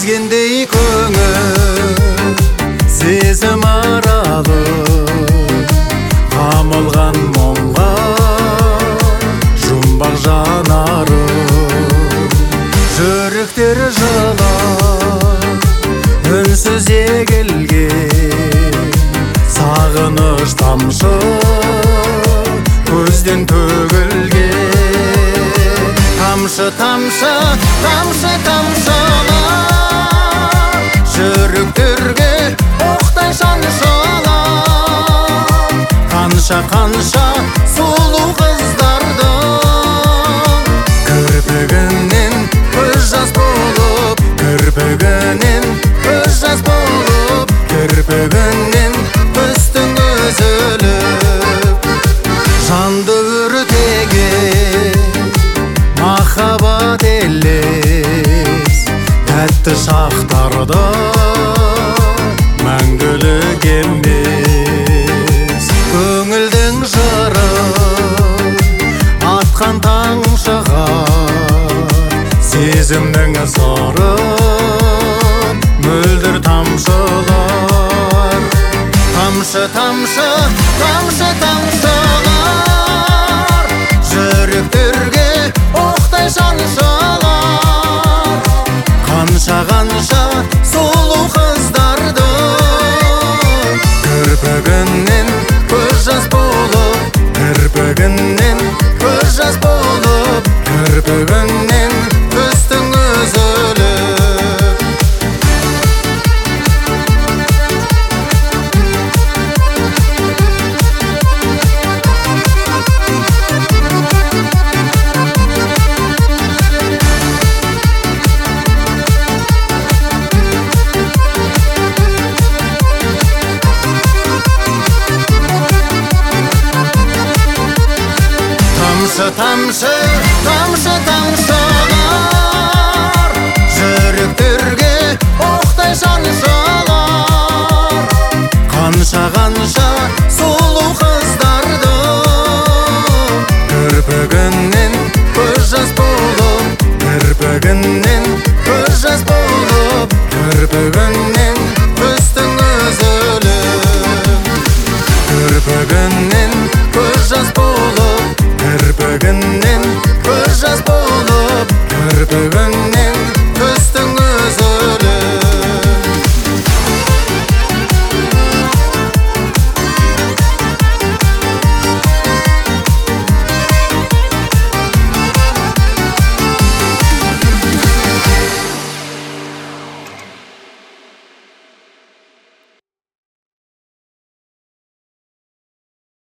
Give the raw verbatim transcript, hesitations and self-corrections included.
Сезгендей көңіл сезім аралы, қамылған мұңға жұмбақ жанары. Жүректері жылап үнсіз егілген, сағыныш тамшы көзден төгілген. Тамшы, тамшы, тамшы, тамшылар жүректерге оқтай шаншылар. Қанша, қанша сұлу қыздардың кірпігінен көз жас болып, кірпігінен көз жас болып, кірпігінен үстің үзіліп, жанды өртеген махаббат елес тәтті шақтарды мәңгілік емес. Көңілдің жыры атқан таң шығар, сезімнің сыры мөлдір тамшылар. Тамшы, тамшы, тамшы, тамшылар жүректерге оқтай шаншылар. Қанша, қанша сұлу қыздарды кірпігінен көз жас болып, кірпігінен көз жас болып, кірпігінен үстің үзіліп. Тамшы, тамшы, тамшы, тамшылар жүректерге оқтай шаншылар. Қанша, қанша сұлу қыздарды кірпігінен көз жас болып, кірпігінен көз жас болып, кірпігінен үстің үзіліп, кірпігінен көз жас болып, кірпігінен көз жас болып, кірпігінен